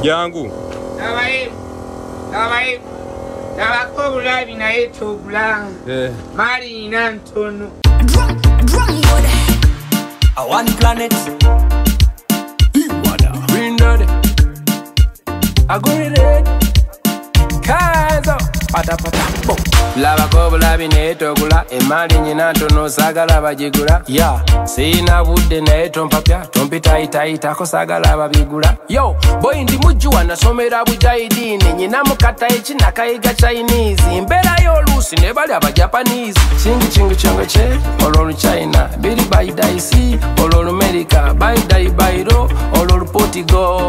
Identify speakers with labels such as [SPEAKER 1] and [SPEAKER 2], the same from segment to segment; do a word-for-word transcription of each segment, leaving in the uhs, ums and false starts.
[SPEAKER 1] Jangu.
[SPEAKER 2] Nabaye. Nabaye. Nabako bulabi naye tobula.
[SPEAKER 1] Eh.
[SPEAKER 2] Mali nantono.
[SPEAKER 3] Drum, drum wood.
[SPEAKER 4] A one planet.
[SPEAKER 5] Green Daddy. I go red. Kazo. Pata pata. Boom. Lava ko bulabi naye togula. Emali nyina ntono sagala bajigula. Yeah. Sina budde naye tompapya. Tompita ita ita ko sagala babigula. Yo, boy ndi mujjuwa nasomera bujaidini. Nyina mukata echi nakayiga Chinese. Mbera yo lusi ne bali aba Japanese. Chingi chingi chingi che. Ololu China. Bili by Daisy. Ololu America. By Dai Bairo. Ololu Portugal.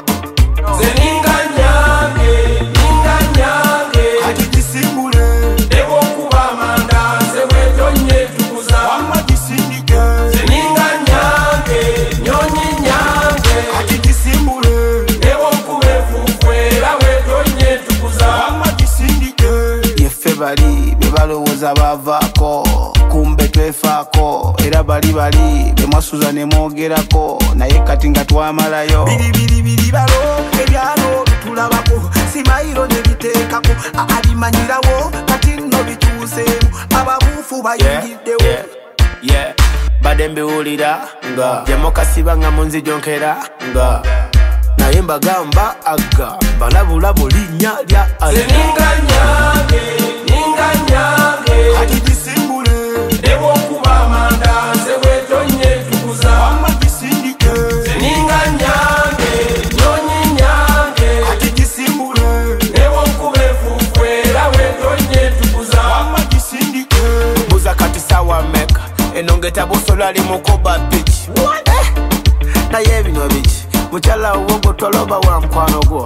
[SPEAKER 5] Zeninga nyange. Ninga nyange.
[SPEAKER 4] Ati disimule.
[SPEAKER 5] Debo kuba manda. Zewe tonye tukuza.
[SPEAKER 4] Wama disindike.
[SPEAKER 5] Zeninga nyange. Nyonyi nyange.
[SPEAKER 4] Ati disimule.
[SPEAKER 5] Debo kube fufwera we tonye tukuza.
[SPEAKER 4] Wama disindike. Yefe bali bebalowooza bavaako kumbe twefaako era bali bali bemwasuza ne mwogerako naye kati nga twamalayo biribiribiri balo ebyalo bitulabako simayiro ne biteekako alimanyirawo kati nno bituuseemu ababuufu bayingiddewo
[SPEAKER 5] yeah, yeah, yeah. Badde mbiwulira nga demokasiba nga munzijonkera nga naye mbagamba aga balabulamu linnya lya Zeninga nyange, ninga nyange.
[SPEAKER 4] ati disimbule
[SPEAKER 5] Debo kuba manda, zewe tonye tukuza.
[SPEAKER 4] wama disindike
[SPEAKER 5] Zeninga nyange, nyonyi nyange.
[SPEAKER 4] ati disimbule
[SPEAKER 5] Debo kube fufwera we tonye tukuza.
[SPEAKER 4] wama disindike
[SPEAKER 5] Buza kati sawa meka, enongeta bosola ali mukoba pitch. Eh, naye bino biki, muchala uwogo toloba wa mkwano gwo.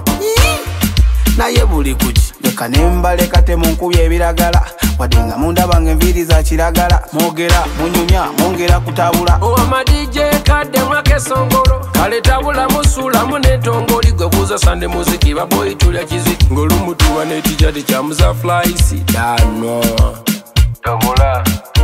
[SPEAKER 5] Naye buli kuki
[SPEAKER 4] leka nembaleka temunkubya ebiragala wadde nga mundaba ng'enviiri za kiragala mwogera munyumya mwongera kutabula
[SPEAKER 5] Owama D J kadde mwake songolo kale tabula musulamu netongoli gwe buuza sande muziki baboyi tulya kiziki ng'olumutuba netija tekyamuza flyisi dano tabula